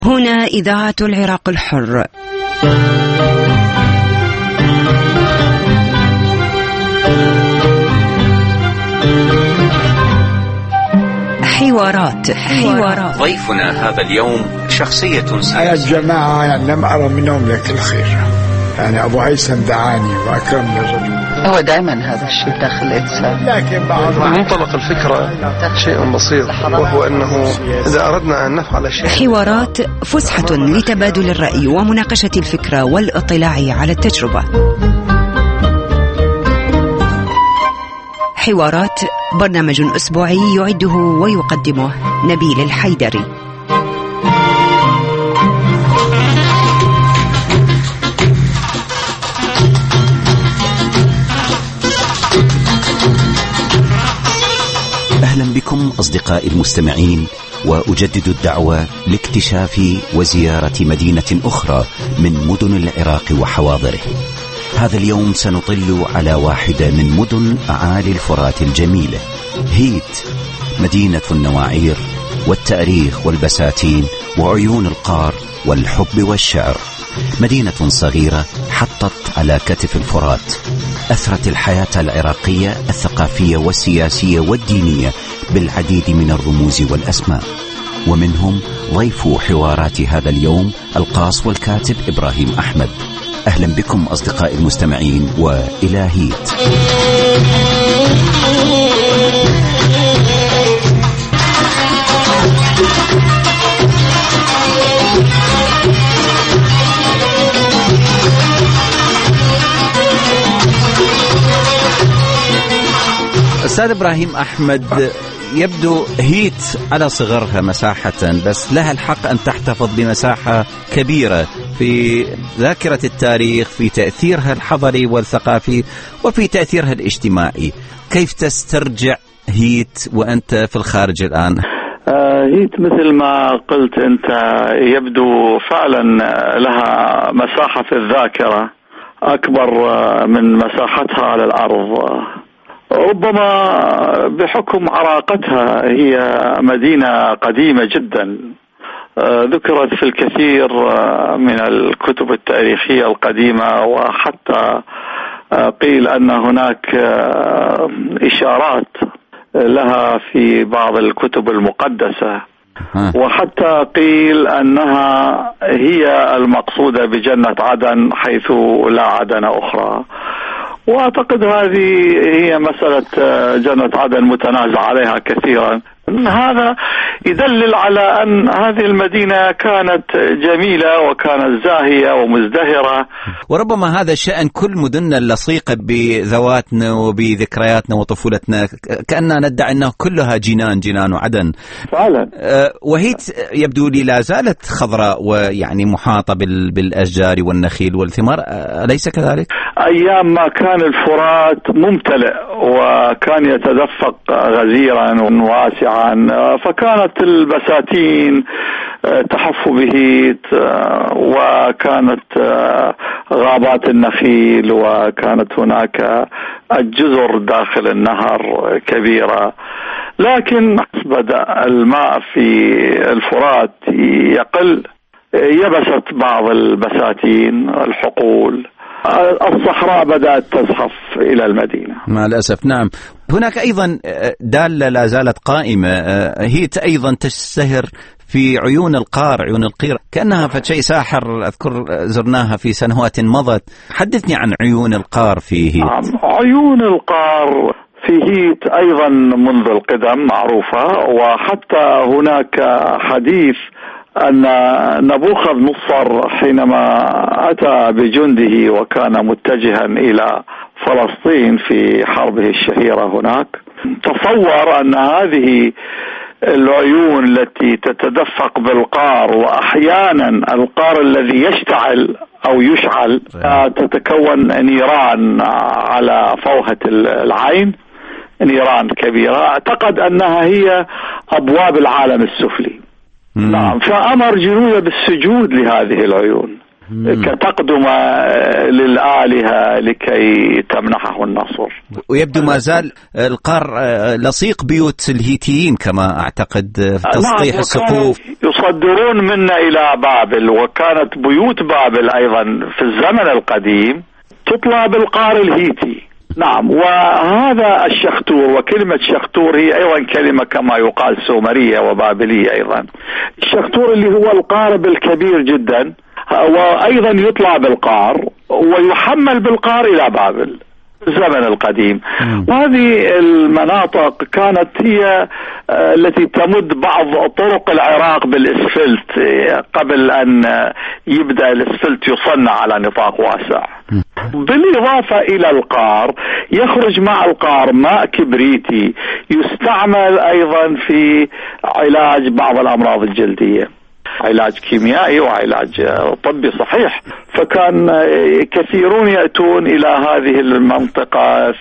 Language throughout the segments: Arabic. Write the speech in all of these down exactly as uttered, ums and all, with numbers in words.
هنا إذاعة العراق الحر. حوارات حوارات ضيفنا هذا اليوم شخصية سياسية. أنا الجماعة يعني لم أرى منهم لك الخير، يعني أبو هيثم دعاني وأكرمني الرجل. هو دائما هذا الشيء داخل الإنسان، لكن بعض منطلق الفكرة شيء بسيط، وهو أنه إذا أردنا أن نفعل شيء. حوارات فسحة لتبادل الرأي ومناقشة الفكرة والاطلاع على التجربة. حوارات برنامج أسبوعي يعده ويقدمه نبيل الحيدري. أهلا بكم أصدقائي المستمعين، وأجدد الدعوة لاكتشاف وزيارة مدينة أخرى من مدن العراق وحواضره. هذا اليوم سنطل على واحدة من مدن أعالي الفرات الجميلة، هيت، مدينة النواعير والتاريخ والبساتين وعيون القار والحب والشعر. مدينة صغيرة حطت على كتف الفرات، أثرت الحياة العراقية الثقافية والسياسية والدينية بالعديد من الرموز والأسماء، ومنهم ضيف حوارات هذا اليوم القاص والكاتب إبراهيم أحمد. أهلا بكم أصدقائي المستمعين، وإلى هيت. أستاذ إبراهيم أحمد، يبدو هيت على صغرها مساحة، بس لها الحق أن تحتفظ بمساحة كبيرة في ذاكرة التاريخ، في تأثيرها الحضري والثقافي وفي تأثيرها الاجتماعي. كيف تسترجع هيت وأنت في الخارج الآن؟ آه هيت مثل ما قلت أنت يبدو فعلا لها مساحة في الذاكرة أكبر من مساحتها على الأرض، ربما بحكم عراقتها. هي مدينة قديمة جدا، ذكرت في الكثير من الكتب التاريخية القديمة، وحتى قيل أن هناك إشارات لها في بعض الكتب المقدسة، وحتى قيل أنها هي المقصودة بجنة عدن حيث لا عدن أخرى. وأعتقد هذه هي مسألة جنة عدن متنازع عليها كثيرا. هذا يدلل على أن هذه المدينة كانت جميلة وكانت زاهية ومزدهرة. وربما هذا شأن كل مدننا اللصيقة بذواتنا وبذكرياتنا وطفولتنا، كأننا ندعي أنه كلها جنان جنان وعدن فعلا. وهيت يبدو لي لا زالت خضراء ويعني محاطة بالأشجار والنخيل والثمار، أليس كذلك؟ أيام ما كان الفرات ممتلئ وكان يتدفق غزيرا واسعا، فكانت البساتين تحف بهيت، وكانت غابات النخيل، وكانت هناك الجزر داخل النهر كبيرة. لكن بدأ الماء في الفرات يقل، يبست بعض البساتين، الحقول، الصحراء بدأت تزحف إلى المدينة مع الأسف. نعم، هناك أيضا دالة لا زالت قائمة، هيت أيضا تشتهر في عيون القار، عيون القير، كأنها فشيء ساحر. أذكر زرناها في سنوات مضت. حدثني عن عيون القار في هيت. عيون القار في هيت أيضا منذ القدم معروفة، وحتى هناك حديث أن نبوخذ نصر حينما أتى بجنده وكان متجها إلى فلسطين في حربه الشهيرة هناك، تصور أن هذه العيون التي تتدفق بالقار، وأحيانا القار الذي يشتعل أو يشعل تتكون نيران على فوهة العين، نيران كبيرة، اعتقد أنها هي أبواب العالم السفلي. نعم، فأمر جنوده بالسجود لهذه العيون. كتقدمة للآلهة لكي تمنحه النصر. ويبدو ما زال القار لصيق بيوت الهيتيين كما أعتقد في تسطيح السقوف. يصدرون منا إلى بابل، وكانت بيوت بابل أيضا في الزمن القديم تطلع بالقار الهيتي. نعم، وهذا الشختور، وكلمة شختور هي أيضا كلمة كما يقال سومرية وبابلية أيضا. الشختور اللي هو القارب الكبير جدا، وأيضا يطلع بالقار ويحمل بالقار إلى بابل الزمن القديم. وهذه المناطق كانت هي التي تمد بعض طرق العراق بالإسفلت قبل أن يبدأ الإسفلت يصنع على نطاق واسع. بالإضافة إلى القار يخرج مع القار ماء كبريتي يستعمل أيضا في علاج بعض الأمراض الجلدية، علاج كيميائي وعلاج طبي صحيح. فكان كثيرون يأتون إلى هذه المنطقة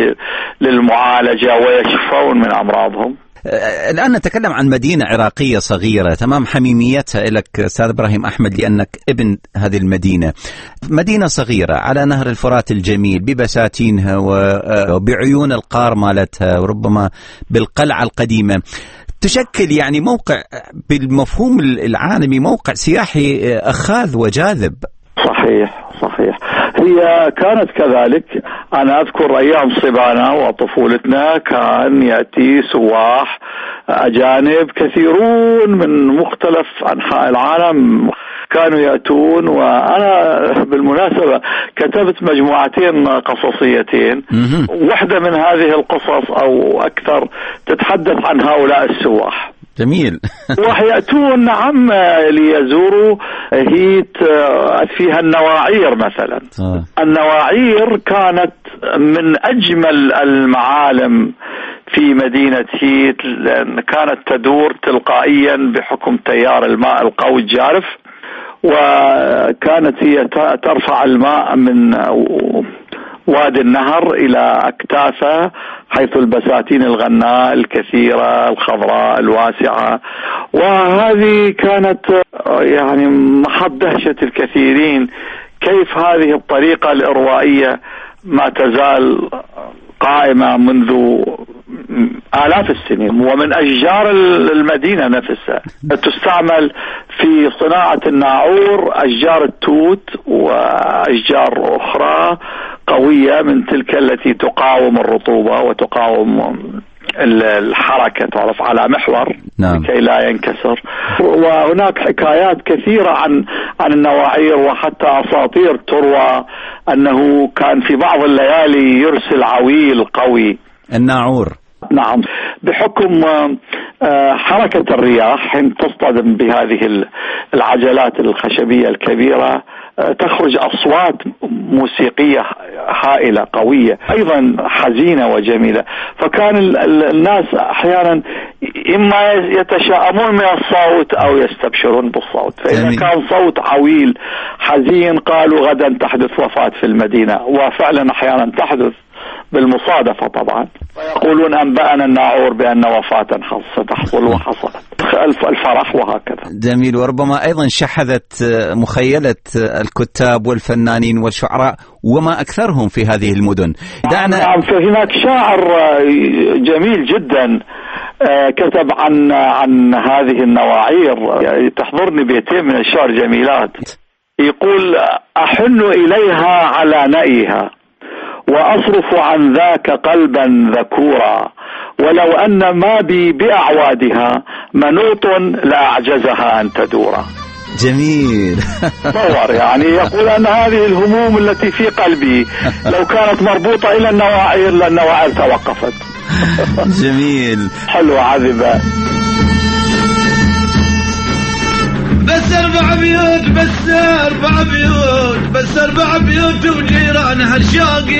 للمعالجة ويشفون من أمراضهم. الآن نتكلم عن مدينة عراقية صغيرة تمام حميميتها لك أستاذ إبراهيم أحمد، لأنك ابن هذه المدينة. مدينة صغيرة على نهر الفرات الجميل ببساتينها وبعيون القار مالتها وربما بالقلعة القديمة، تشكل يعني موقع بالمفهوم العالمي موقع سياحي أخاذ وجاذب. صحيح صحيح، هي كانت كذلك. أنا أذكر أيام صبانا وطفولتنا كان يأتي سواح أجانب كثيرون من مختلف أنحاء العالم كانوا يأتون. وأنا بالمناسبة كتبت مجموعتين قصصيتين، واحدة من هذه القصص أو أكثر تتحدث عن هؤلاء السواح. جميل. ويأتون نعم ليزوروا هيت فيها النواعير مثلا. آه. النواعير كانت من أجمل المعالم في مدينة هيت، كانت تدور تلقائيا بحكم تيار الماء القوي الجارف، وكانت هي ترفع الماء من وادي النهر إلى أكتافه، حيث البساتين الغناء الكثيرة الخضراء الواسعة. وهذه كانت يعني محط دهشة الكثيرين، كيف هذه الطريقة الإروائية ما تزال قائمة منذ آلاف السنين، ومن أشجار المدينة نفسها تستعمل في صناعة الناعور، أشجار التوت وأشجار أخرى قوية من تلك التي تقاوم الرطوبة وتقاوم الحركة، تعرف على محور. نعم. لكي لا ينكسر. وهناك حكايات كثيرة عن عن النواعير، وحتى أساطير تروى أنه كان في بعض الليالي يرسل عويل قوي. الناعور. نعم، بحكم حركة الرياح حين تصطدم بهذه العجلات الخشبية الكبيرة تخرج أصوات موسيقية هائلة قوية أيضا حزينة وجميلة. فكان الناس أحيانا إما يتشائمون من الصوت أو يستبشرون بالصوت. فإذا جميل. كان صوت عويل حزين قالوا غدا تحدث وفاة في المدينة، وفعلا أحيانا تحدث بالمصادفة طبعا. يقولون أنبأنا الناعور بأن وفاة ستحصل وحصلت، الفرح وهكذا. جميل. وربما أيضا شحذت مخيلة الكتاب والفنانين والشعراء وما أكثرهم في هذه المدن. دعنا نعم، فهناك شاعر جميل جدا كتب عن عن هذه النواعير، تحضرني بيتين من الشعر جميلات. يقول: أحن إليها على نئها وأصرف عن ذاك قلبا ذكورا، ولو أن ما بي بأعوادها منوط لا أعجزها أن تدورا. جميل. تصور يعني يقول أن هذه الهموم التي في قلبي لو كانت مربوطة إلى النواعير للنواعير توقفت. جميل. حلوة عذبة. بس أربع بيوت بس أربع بيوت بس أربع بيوت وجيرانها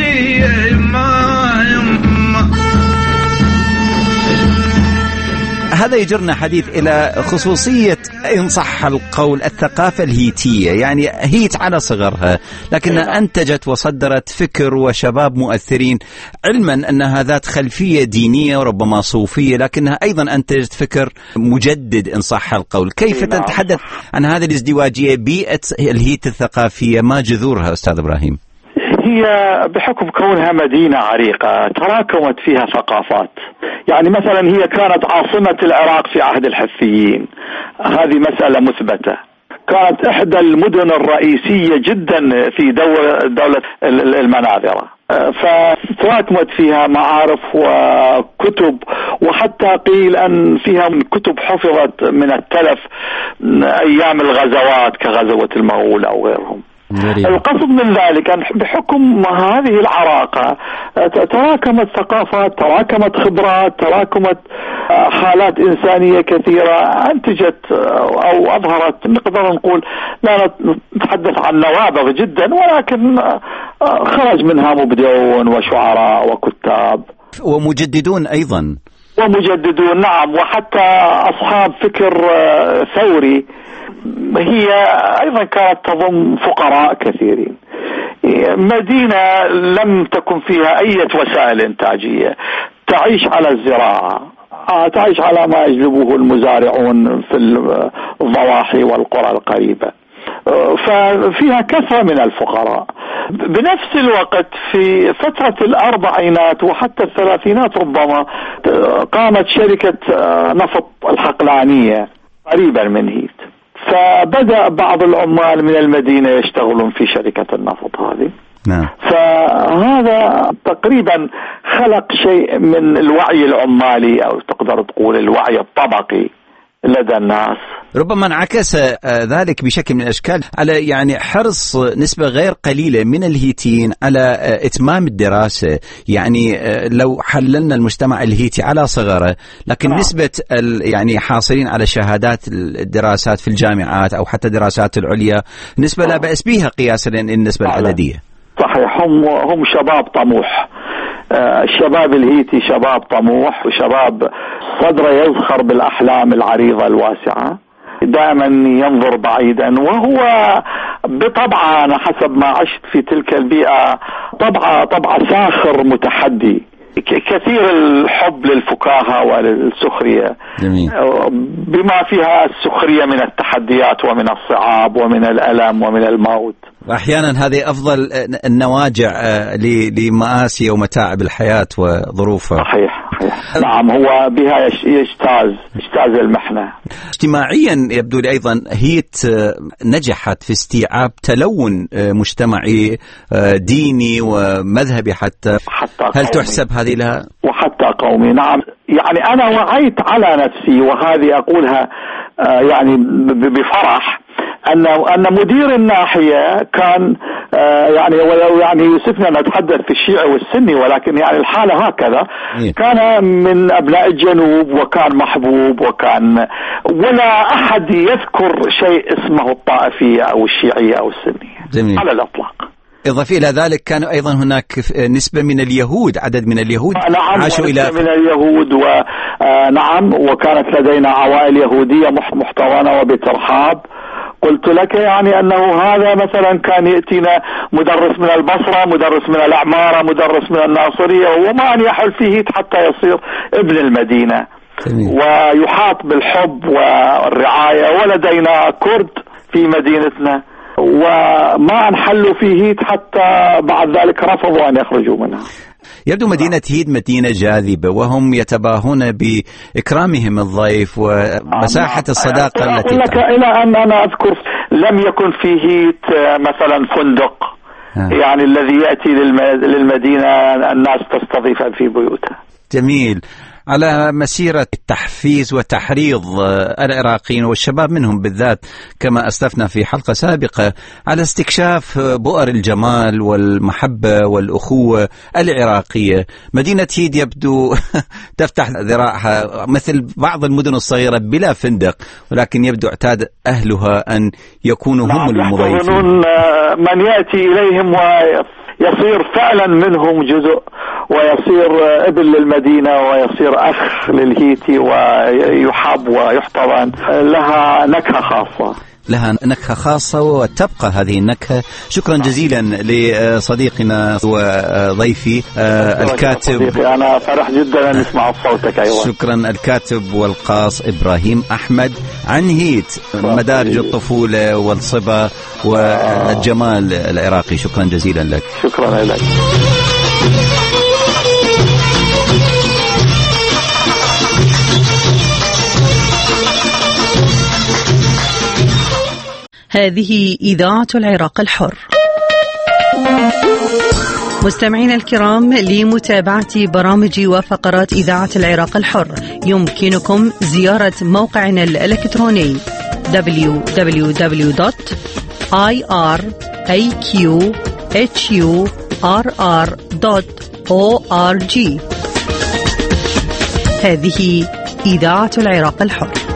الشاقي يما يما هذا يجرنا حديث إلى خصوصية إن صح القول الثقافة الهيتية. يعني هيت على صغرها لكنها أنتجت وصدرت فكر وشباب مؤثرين، علما أنها ذات خلفية دينية وربما صوفية، لكنها أيضا أنتجت فكر مجدد إن صح القول. كيف تتحدث عن هذه الازدواجية؟ بيئة الهيت الثقافية ما جذورها أستاذ إبراهيم؟ هي بحكم كونها مدينة عريقة تراكمت فيها ثقافات. يعني مثلا هي كانت عاصمة العراق في عهد الحثيين، هذه مسألة مثبتة. كانت إحدى المدن الرئيسية جدا في دولة المناذرة، فتراكمت فيها معارف وكتب، وحتى قيل أن فيها كتب حفظت من التلف أيام الغزوات كغزوة المغول أو غيرهم. القصد من ذلك أن بحكم هذه العراقة تراكمت ثقافات، تراكمت خبرات، تراكمت حالات إنسانية كثيرة، أنتجت أو أظهرت، نقدر نقول لا نتحدث عن نوابغ جدا، ولكن خرج منها مبدعون وشعراء وكتاب ومجددون أيضا. ومجددون نعم، وحتى أصحاب فكر ثوري. هي أيضا كانت تضم فقراء كثيرين. مدينة لم تكن فيها أي وسائل إنتاجية، تعيش على الزراعة، تعيش على ما يجلبه المزارعون في الضواحي والقرى القريبة، ففيها كثرة من الفقراء. بنفس الوقت في فترة الأربعينات وحتى الثلاثينات ربما قامت شركة نفط الحقلانية قريبا من هيت، فبدأ بعض العمال من المدينة يشتغلون في شركة النفط هذه. نعم. فهذا تقريبا خلق شيء من الوعي العمالي، أو تقدر تقول الوعي الطبقي لدى الناس. ربما انعكس ذلك بشكل من الأشكال على يعني حرص نسبة غير قليلة من الهيتيين على إتمام الدراسة. يعني لو حللنا المجتمع الهيتي على صغره، لكن نعم. نسبة يعني حاصلين على شهادات الدراسات في الجامعات أو حتى دراسات العليا نسبة لا بأس بها قياسا للنسبة العددية. صحيح، هم هم شباب طموح. الشباب الهيتي شباب طموح، وشباب صدره يزخر بالأحلام العريضة الواسعة، دائما ينظر بعيدا، وهو بطبعه أنا حسب ما عشت في تلك البيئة طبعه طبعه ساخر متحدي، كثير الحب للفكاهة وللسخرية. جميل. بما فيها السخرية من التحديات ومن الصعاب ومن الألم ومن الموت. وأحيانا هذه أفضل النواجع لمآسي ومتاعب الحياة وظروفها. صحيح. نعم، هو بها يجتاز يجتاز المحنة. اجتماعيا يبدو لي أيضا هيت نجحت في استيعاب تلون مجتمعي ديني ومذهبي حتى, حتى هل تحسب هذه لها؟ وحتى قومي. نعم، يعني أنا وعيت على نفسي، وهذه أقولها يعني بفرح، أن أن مدير الناحية كان يعني ولو يعني يوسفنا نتحدث في الشيعي والسني، ولكن يعني الحالة هكذا. كان من أبناء الجنوب، وكان محبوب، وكان ولا أحد يذكر شيء اسمه الطائفية أو الشيعية أو السنية. جميل. على الإطلاق. إضافة إلى ذلك كان أيضا هناك نسبة من اليهود، عدد من اليهود نعم عاشوا إلى من اليهود، ونعم وكانت لدينا عوائل يهودية محتضنة وبترحاب. قلت لك يعني أنه هذا مثلا كان يأتينا مدرس من البصرة، مدرس من الأعمارة، مدرس من الناصرية، وما أن يحل فيه حتى يصير ابن المدينة. جميل. ويحاط بالحب والرعاية. ولدينا كرد في مدينتنا، وما انحلوا في هيت حتى بعد ذلك رفضوا أن يخرجوا منها. يبدو مدينة هيت مدينة جاذبة، وهم يتباهون بإكرامهم الضيف ومساحة الصداقة أقول التي لك إلى أن أنا أذكر لم يكن في هيت مثلا فندق آه. يعني الذي يأتي للمدينة الناس تستضيف في بيوتها. جميل. على مسيرة التحفيز وتحريض العراقيين والشباب منهم بالذات كما أسلفنا في حلقة سابقة على استكشاف بؤر الجمال والمحبة والأخوة العراقية، مدينة هيت يبدو تفتح ذراعها مثل بعض المدن الصغيرة بلا فندق، ولكن يبدو اعتاد أهلها أن يكونوا هم المضيفين. من يأتي إليهم و يصير فعلا منهم جزء، ويصير ابن للمدينة، ويصير أخ للهيتي، ويحب ويحتضن. لها نكهة خاصة لها نكهة خاصة وتبقى هذه النكهة. شكرا جزيلا لصديقنا وضيفي الكاتب، أنا فرح جدا أن أسمع صوتك. أيضا شكرا الكاتب والقاص إبراهيم أحمد عن هيت، مدارج الطفولة والصبا والجمال العراقي. شكرا جزيلا لك. شكرا لك. هذه إذاعة العراق الحر. مستمعين الكرام، لمتابعة برامج وفقرات إذاعة العراق الحر يمكنكم زيارة موقعنا الإلكتروني دبليو دبليو دبليو دوت آي آر إيه كيو إتش يو آر آر دوت أو آر جي. هذه إذاعة العراق الحر.